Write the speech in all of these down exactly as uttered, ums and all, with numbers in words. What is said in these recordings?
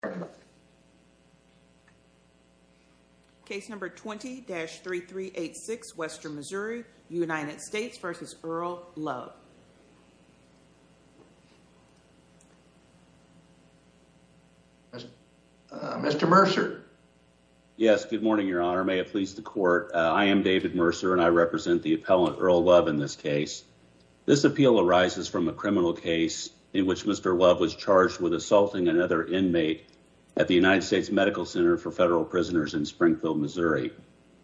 Case number twenty dash three three eight six, Western Missouri, United States versus Earl Love. Uh, Mister Mercer. Yes, good morning, Your Honor. May it please the court. Uh, I am David Mercer, and I represent the appellant Earl Love in this case. This appeal arises from a criminal case in which Mister Love was charged with assaulting another inmate at the United States Medical Center for Federal Prisoners in Springfield, Missouri.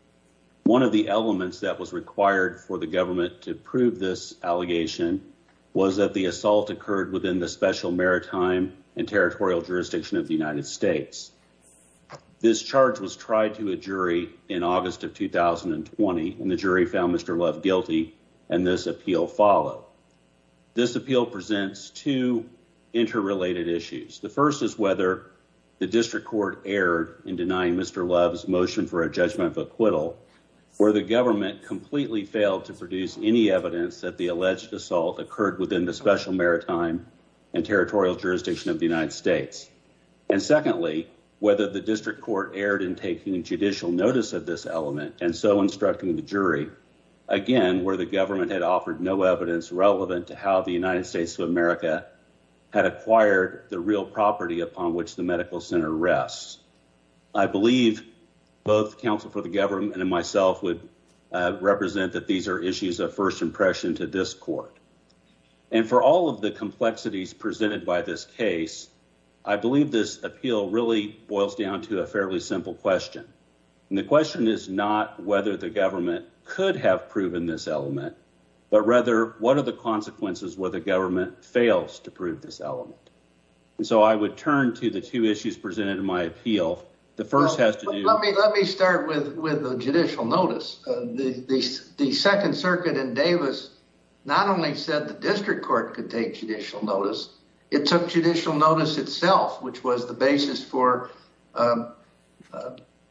One of the elements that was required for the government to prove this allegation was that the assault occurred within the special maritime and territorial jurisdiction of the United States. This charge was tried to a jury in August of two thousand twenty, and the jury found Mister Love guilty, and this appeal followed. This appeal presents two interrelated issues. The first is whether the district court erred in denying Mister Love's motion for a judgment of acquittal, where the government completely failed to produce any evidence that the alleged assault occurred within the special maritime and territorial jurisdiction of the United States. And secondly, whether the district court erred in taking judicial notice of this element and so instructing the jury, again, where the government had offered no evidence relevant to how the United States of America had acquired the real property upon which the medical center rests. I believe both counsel for the government and myself would uh, represent that these are issues of first impression to this court. And for all of the complexities presented by this case, I believe this appeal really boils down to a fairly simple question. And the question is not whether the government could have proven this element, but rather what are the consequences where the government fails to prove this element. And so I would turn to the two issues presented in my appeal. The first well, has to do... Let me let me start with, with the judicial notice. Uh, the, the, the Second Circuit in Davis not only said the district court could take judicial notice, it took judicial notice itself, which was the basis for um, uh,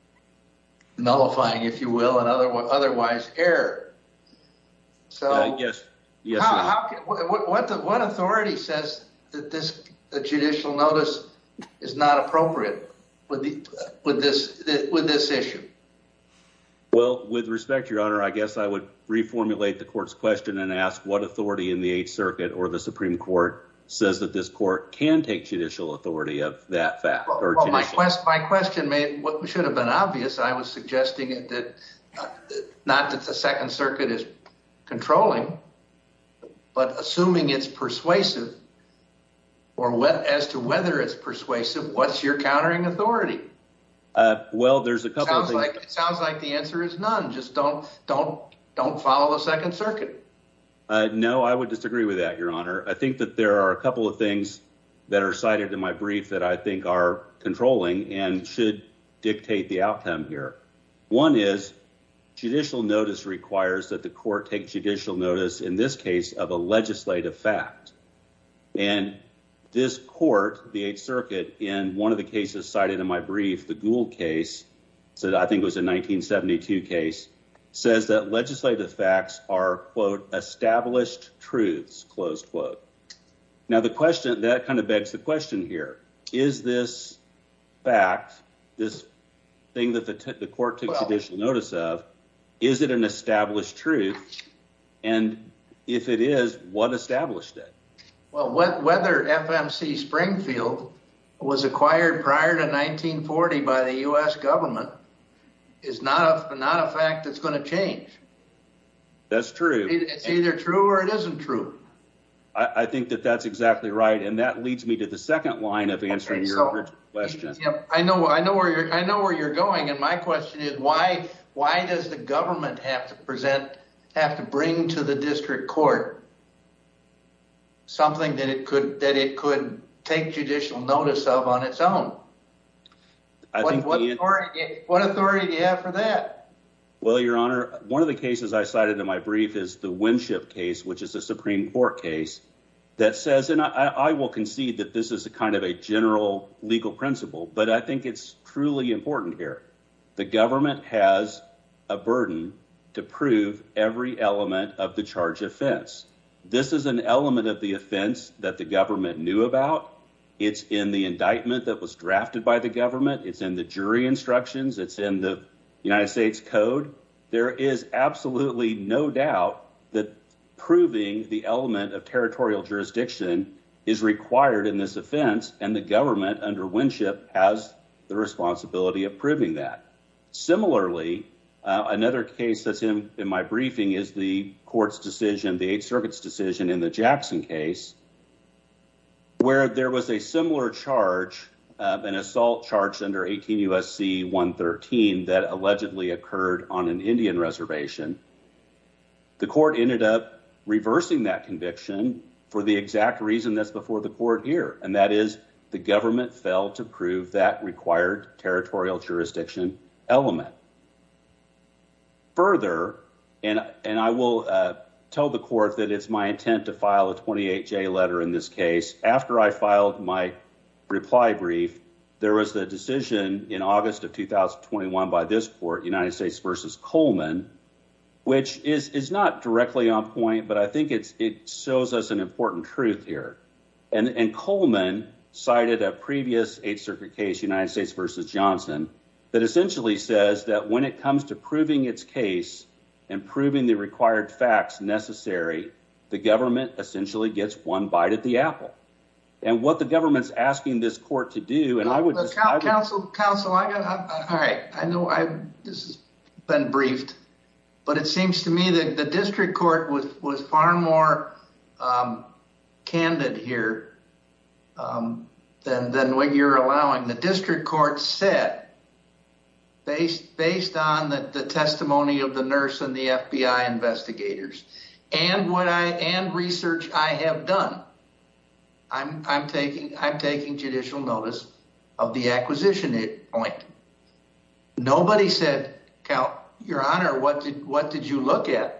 nullifying, if you will, and other, otherwise error. So, uh, yes, yes. How, how can, what, what, the, what authority says that this the judicial notice is not appropriate with the with this with this issue? Well, with respect, Your Honor, I guess I would reformulate the court's question and ask what authority in the Eighth Circuit or the Supreme Court says that this court can take judicial authority of that fact. Well, or well my, quest, my question made what should have been obvious. I was suggesting it that uh, not that the Second Circuit is controlling, but assuming it's persuasive, or what, as to whether it's persuasive, what's your countering authority? Uh, well, there's a couple sounds of things. Like, it sounds like the answer is none. Just don't don't don't follow the Second Circuit. Uh, no, I would disagree with that, Your Honor. I think that there are a couple of things that are cited in my brief that I think are controlling and should dictate the outcome here. One is judicial notice requires that the court take judicial notice, in this case, of a legislative fact. And this court, the Eighth Circuit, in one of the cases cited in my brief, the Gould case, so I think it was a nineteen seventy-two case, says that legislative facts are, quote, established truths, close quote. Now, the question, that kind of begs the question here. Is this fact, this thing that the, t- the court took well, judicial notice of, is it an established truth? And if it is, what established it? Well, whether F M C Springfield was acquired prior to nineteen forty by the U S government is not a not a fact that's going to change. That's true. It's either true or it isn't true. I, I think that that's exactly right, and that leads me to the second line of answering okay, your so, original question. Yeah, I know, I know where you're, I know where you're going, and my question is why why does the government have to present, have to bring to the district court something that it could that it could take judicial notice of on its own? I what, think what, the, authority, what authority do you have for that? Well, Your Honor, one of the cases I cited in my brief is the Winship case, which is a Supreme Court case that says, and I, I will concede that this is a kind of a general legal principle, but I think it's truly important here. The government has a burden to prove every element of the charge offense. This is an element of the offense that the government knew about, It's in the indictment that was drafted by the government. It's in the jury instructions. It's in the United States Code. There is absolutely no doubt that proving the element of territorial jurisdiction is required in this offense, and the government under Winship has the responsibility of proving that. Similarly, uh, another case that's in, in my briefing is the court's decision, the Eighth Circuit's decision in the Jackson case, where there was a similar charge, uh, an assault charged under eighteen U S C one thirteen that allegedly occurred on an Indian reservation. The court ended up reversing that conviction for the exact reason that's before the court here, and that is the government failed to prove that required territorial jurisdiction element. Further, and, and I will uh, tell the court that it's my intent to file a twenty-eight J letter in this case. After I filed my reply brief, there was a decision in August of two thousand twenty-one by this court, United States versus Coleman, which is, is not directly on point, but I think it's, it shows us an important truth here. And, and Coleman cited a previous Eighth Circuit case, United States versus Johnson, that essentially says that when it comes to proving its case and proving the required facts necessary, the government essentially gets one bite at the apple. And what the government's asking this court to do, and I would... Well, I would counsel, counsel, I got, I, all right, I know I this has been briefed, but it seems to me that the district court was, was far more um, candid here um, than, than what you're allowing. The district court said, based, based on the, the testimony of the nurse and the F B I investigators and what I, and research I have done, I'm, I'm taking, I'm taking judicial notice of the acquisition point. Nobody said, Cal, Your Honor, what did, what did you look at?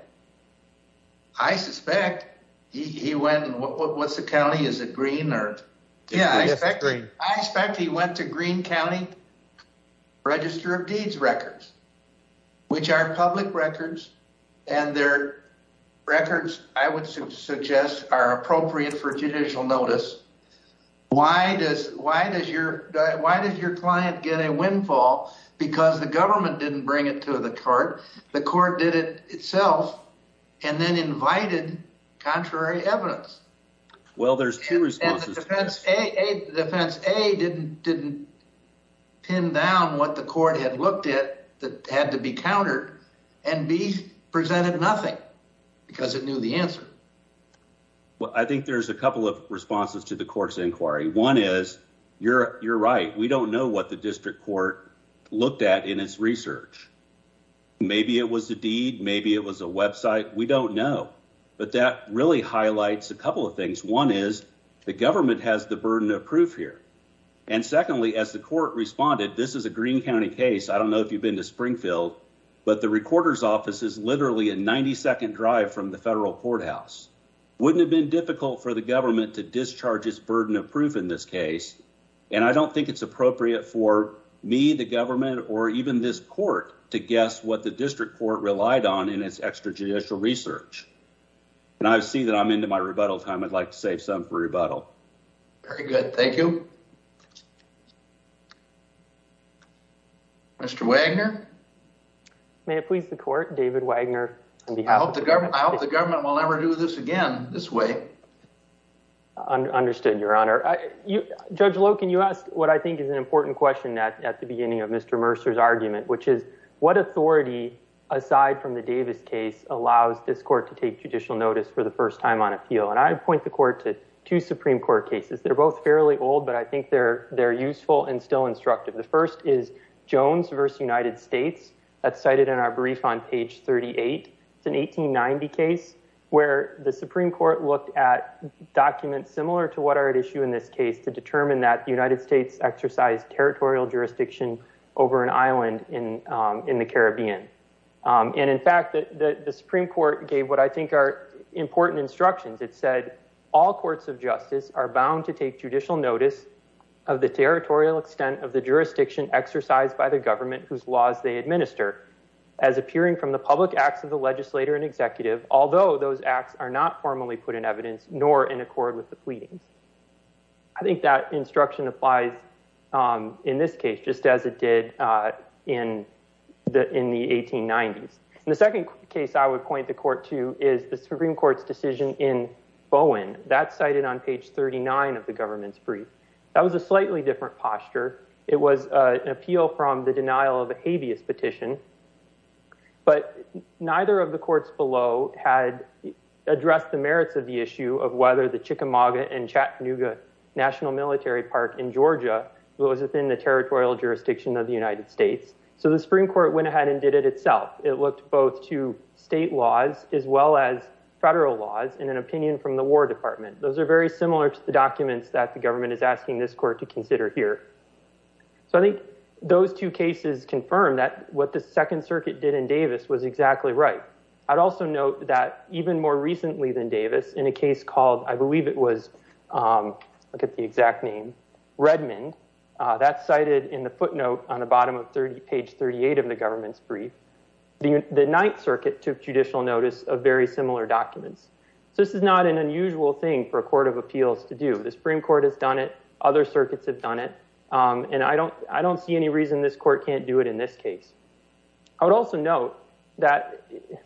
I suspect he, he went and what, what, what's the county? Is it Greene or? Yeah, I expect, Greene. I expect he went to Greene County Register of Deeds records, which are public records, and their records, I would su- suggest, are appropriate for judicial notice. Why does why does your why does your client get a windfall? Because the government didn't bring it to the court. The court did it itself, and then invited contrary evidence. Well, there's two and, responses. And the defense A, A, the defense A didn't didn't pin down what the court had looked at that had to be countered, and B presented nothing because it knew the answer. Well, I think there's a couple of responses to the court's inquiry. One is, you're you're right. We don't know what the district court looked at in its research. Maybe it was a deed, maybe it was a website. We don't know. But that really highlights a couple of things. One is the government has the burden of proof here. And secondly, as the court responded, this is a Greene County case. I don't know if you've been to Springfield, but the recorder's office is literally a ninety second drive from the federal courthouse. Wouldn't have been difficult for the government to discharge its burden of proof in this case. And I don't think it's appropriate for me, the government, or even this court to guess what the district court relied on in its extrajudicial research. And I see that I'm into my rebuttal time. I'd like to save some for rebuttal. Very good. Thank you. Mister Wagner? May it please the court, David Wagner, on behalf I hope of the government. I hope the government will never do this again this way. Un- understood, Your Honor. I, you, Judge Loken, you asked what I think is an important question at, at the beginning of Mister Mercer's argument, which is what authority, aside from the Davis case, allows this court to take judicial notice for the first time on appeal? And I would point the court to two Supreme Court cases. They're both fairly old, but I think they're they're useful and still instructive. The first is Jones versus United States. That's cited in our brief on page thirty-eight. It's an eighteen ninety case where the Supreme Court looked at documents similar to what are at issue in this case to determine that the United States exercised territorial jurisdiction over an island in um, in the Caribbean. Um, and in fact, the, the, the Supreme Court gave what I think are important instructions. It said all courts of justice are bound to take judicial notice of the territorial extent of the jurisdiction exercised by the government whose laws they administer, as appearing from the public acts of the legislature and executive, although those acts are not formally put in evidence nor in accord with the pleadings. I think that instruction applies um, in this case, just as it did uh, in the in the eighteen nineties. And the second case I would point the court to is the Supreme Court's decision in Bowen. That's cited on page thirty-nine of the government's brief. That was a slightly different posture. It was uh, an appeal from the denial of a habeas petition, but neither of the courts below had addressed the merits of the issue of whether the Chickamauga and Chattanooga National Military Park in Georgia was within the territorial jurisdiction of the United States. So the Supreme Court went ahead and did it itself. It looked both to state laws as well as federal laws in an opinion from the War Department. Those are very similar to the documents that the government is asking this court to consider here. So I think those two cases confirm that what the Second Circuit did in Davis was exactly right. I'd also note that even more recently than Davis, in a case called, I believe it was, um, look at the exact name, Redmond, uh, that's cited in the footnote on the bottom of thirty, page thirty-eight of the government's brief. The, the Ninth Circuit took judicial notice of very similar documents. So this is not an unusual thing for a court of appeals to do. The Supreme Court has done it. Other circuits have done it. Um, and I don't, I don't see any reason this court can't do it in this case. I would also note that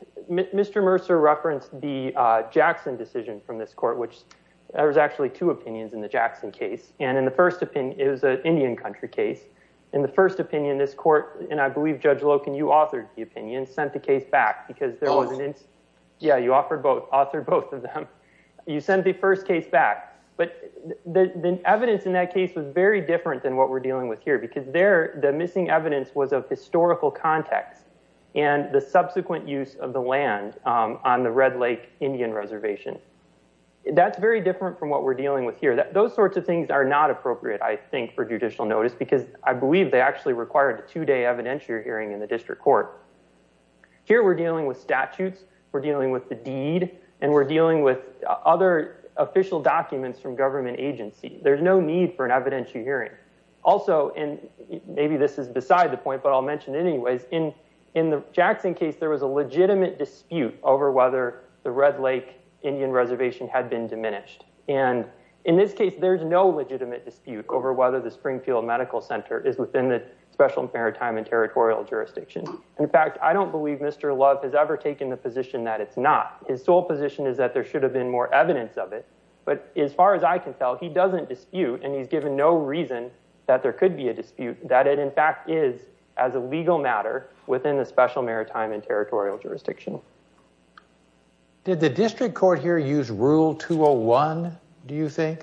Mister Mercer referenced the uh, Jackson decision from this court, which there was actually two opinions in the Jackson case. And in the first opinion, it was an Indian country case. In the first opinion, this court, and I believe Judge Loken, you authored the opinion, sent the case back because there Oh. was an, ins- yeah, you offered both, authored both of them. You sent the first case back. But the, the evidence in that case was very different than what we're dealing with here, because there, the missing evidence was of historical context and the subsequent use of the land um, on the Red Lake Indian Reservation. That's very different from what we're dealing with here. That, those sorts of things are not appropriate, I think, for judicial notice, because I believe they actually required a two-day evidentiary hearing in the district court. Here we're dealing with statutes, we're dealing with the deed, and we're dealing with other official documents from government agency. There's no need for an evidentiary hearing. Also, and maybe this is beside the point, but I'll mention it anyways, in, in the Jackson case, there was a legitimate dispute over whether the Red Lake Indian Reservation had been diminished. And in this case, there's no legitimate dispute over whether the Springfield Medical Center is within the Special Maritime and Territorial Jurisdiction. In fact, I don't believe Mister Love has ever taken the position that it's not. His sole position is that there should have been more evidence of it. But as far as I can tell, he doesn't dispute, and he's given no reason that there could be a dispute, that it in fact is, as a legal matter, within the Special Maritime and Territorial Jurisdiction. Did the district court here use Rule two oh one, do you think?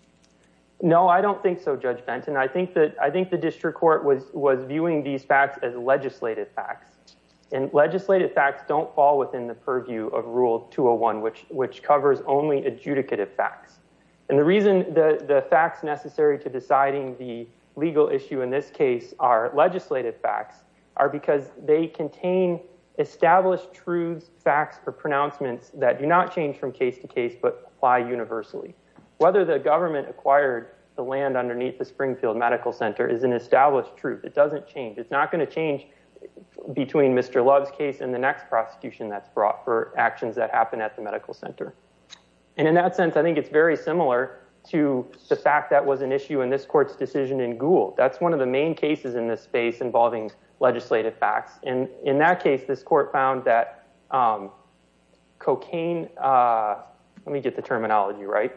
No, I don't think so, Judge Benton. I think that I think the district court was was viewing these facts as legislative facts, and legislative facts don't fall within the purview of Rule two oh one, which which covers only adjudicative facts. And the reason the the facts necessary to deciding the legal issue in this case are legislative facts are because they contain established truths, facts, or pronouncements that do not change from case to case but apply universally. Whether the government acquired the land underneath the Springfield Medical Center is an established truth. It doesn't change. It's not going to change between Mister Love's case and the next prosecution that's brought for actions that happen at the medical center. And in that sense, I think it's very similar to the fact that was an issue in this court's decision in Gould. That's one of the main cases in this space involving legislative facts. And in that case, this court found that um, cocaine, uh, let me get the terminology right.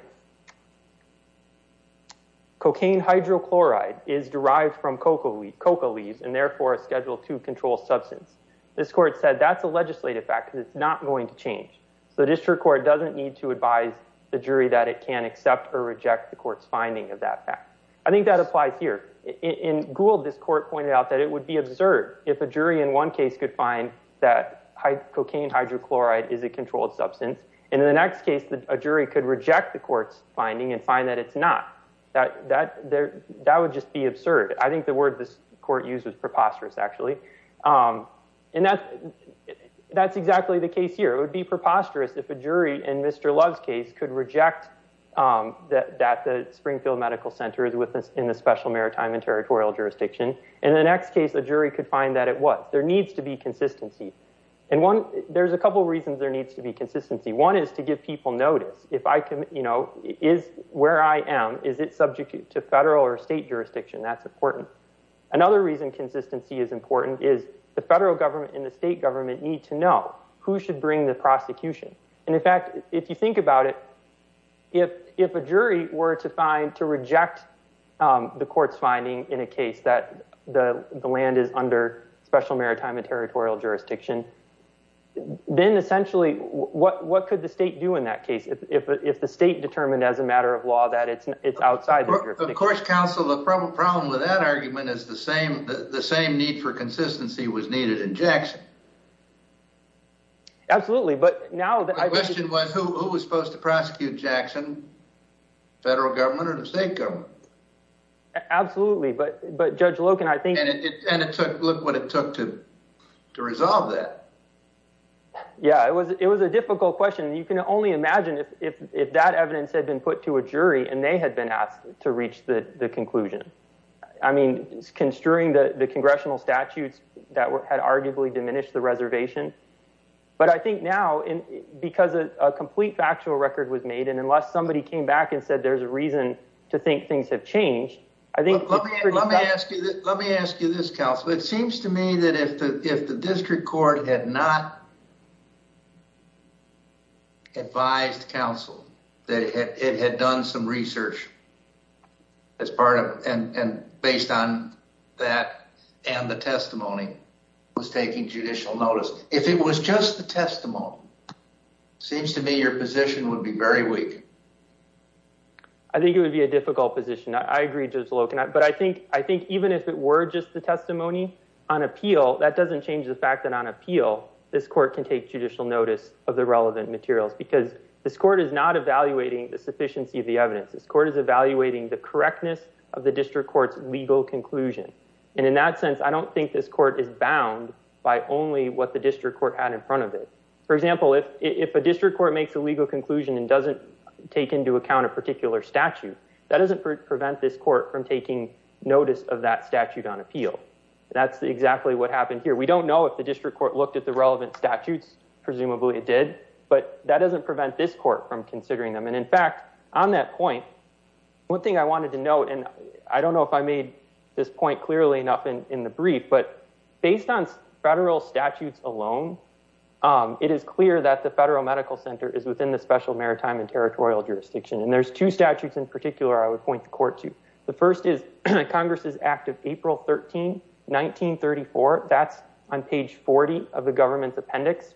Cocaine hydrochloride is derived from coca, leaf, coca leaves and therefore a Schedule two controlled substance. This court said that's a legislative fact because it's not going to change. So the district court doesn't need to advise the jury that it can accept or reject the court's finding of that fact. I think that applies here. In, in Gould, this court pointed out that it would be absurd if a jury in one case could find that high, cocaine hydrochloride is a controlled substance, and in the next case, the, a jury could reject the court's finding and find that it's not. That that there that would just be absurd. I think the word this court used was preposterous, actually, um, and that's that's exactly the case here. It would be preposterous if a jury in Mister Love's case could reject um, that that the Springfield Medical Center is within in the Special Maritime and Territorial Jurisdiction, and in the next case, a jury could find that it was. There needs to be consistency. And one, there's a couple of reasons there needs to be consistency. One is to give people notice. If I can, you know, is where I am, is it subject to federal or state jurisdiction? That's important. Another reason consistency is important is the federal government and the state government need to know who should bring the prosecution. And in fact, if you think about it, if if a jury were to find to reject um, the court's finding in a case that the the land is under special maritime and territorial jurisdiction, then essentially, what what could the state do in that case if if if the state determined as a matter of law that it's it's outside the jurisdiction? Of course, counsel, the problem problem with that argument is the same the, the same need for consistency was needed in Jackson. Absolutely, but now the I question was who who was supposed to prosecute Jackson, federal government or the state government? Absolutely, but but Judge Loken, I think, and it, it and it took look what it took to to resolve that. Yeah, it was it was a difficult question. You can only imagine if, if, if that evidence had been put to a jury and they had been asked to reach the, the conclusion. I mean, construing the, the congressional statutes that were, had arguably diminished the reservation. But I think now, in, because a, a complete factual record was made, and unless somebody came back and said there's a reason to think things have changed, I think let, let me let me ask you this, let me ask you this, counsel. It seems to me that if the if the district court had not advised counsel that it had, it had done some research as part of and and based on that and the testimony was taking judicial notice. If it was just the testimony, seems to me your position would be very weak. I think it would be a difficult position. I, I agree, Judge Loken, but I think I think even if it were just the testimony on appeal, that doesn't change the fact that on appeal this court can take judicial notice of the relevant materials, because this court is not evaluating the sufficiency of the evidence. This court is evaluating the correctness of the district court's legal conclusion. And in that sense, I don't think this court is bound by only what the district court had in front of it. For example, if if a district court makes a legal conclusion and doesn't take into account a particular statute, that doesn't pre- prevent this court from taking notice of that statute on appeal. That's exactly what happened here. We don't know if the district court looked at the relevant statutes. Presumably it did, but that doesn't prevent this court from considering them. And in fact, on that point, one thing I wanted to note, and I don't know if I made this point clearly enough in, in the brief, but based on federal statutes alone, um, it is clear that the Federal Medical Center is within the special maritime and territorial jurisdiction. And there's two statutes in particular I would point the court to. The first is Congress's Act of April thirteenth, nineteen thirty-four. That's on page forty of the government's appendix.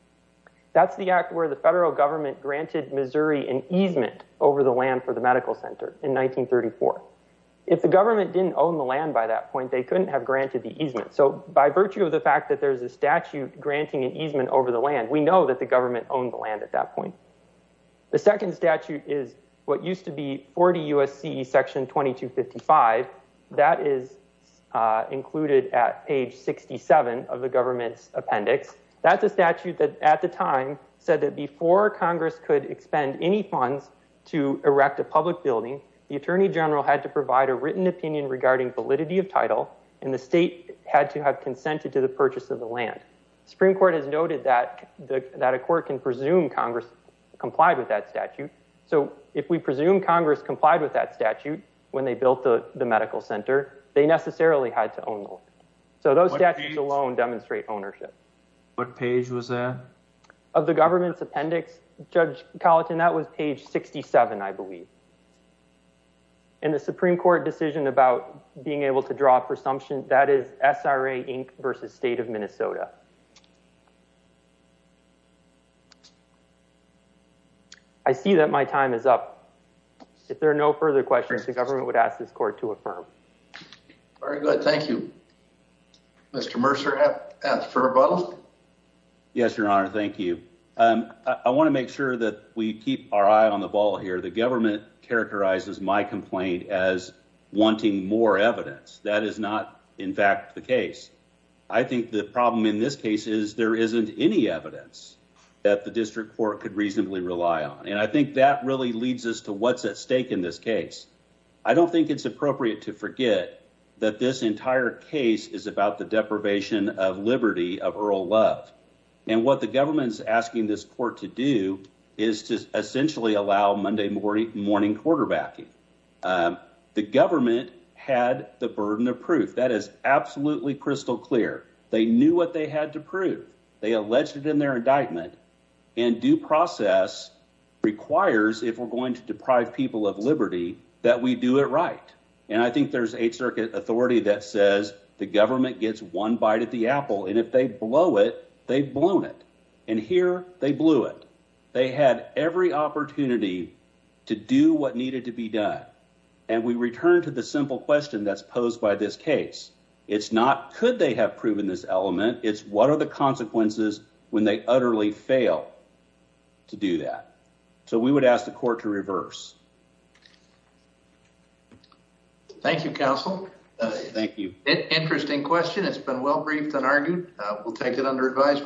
That's the act where the federal government granted Missouri an easement over the land for the medical center in nineteen thirty-four. If the government didn't own the land by that point, they couldn't have granted the easement. So by virtue of the fact that there's a statute granting an easement over the land, we know that the government owned the land at that point. The second statute is what used to be forty U S C section twenty-two fifty-five. That is uh, included at page sixty-seven of the government's appendix. That's a statute that at the time said that before Congress could expend any funds to erect a public building, the Attorney General had to provide a written opinion regarding validity of title, and the state had to have consented to the purchase of the land. The Supreme Court has noted that the, that a court can presume Congress complied with that statute. So if we presume Congress complied with that statute when they built the, the medical center, they necessarily had to own the land. So those what statutes page? alone demonstrate ownership. What page was that? Of the government's appendix, Judge Colleton, that was page sixty-seven, I believe. In the Supreme Court decision about being able to draw a presumption, that is S R A Incorporated versus State of Minnesota. I see that my time is up. If there are no further questions, the government would ask this court to affirm. Very good. Thank you. Mister Mercer, have for rebuttal. Yes, Your Honor. Thank you. Um, I, I want to make sure that we keep our eye on the ball here. The government characterizes my complaint as wanting more evidence. That is not, in fact, the case. I think the problem in this case is there isn't any evidence that the district court could reasonably rely on. And I think that really leads us to what's at stake in this case. I don't think it's appropriate to forget that this entire case is about the deprivation of liberty of Earl Love. And what the government is asking this court to do is to essentially allow Monday morning, morning quarterbacking. Um, the government had the burden of proof. That is absolutely crystal clear. They knew what they had to prove. They alleged it in their indictment, and due process requires, if we're going to deprive people of liberty, that we do it right. And I think there's Eighth Circuit authority that says the government gets one bite at the apple, and if they blow it, they've blown it. And here, they blew it. They had every opportunity to do what needed to be done. And we return to the simple question that's posed by this case. It's not, could they have proven this element? It's, what are the consequences when they utterly fail to do that? So we would ask the court to reverse. Thank you, counsel. Uh, Thank you. Interesting question. It's been well briefed and argued. Uh, we'll take it under advisement.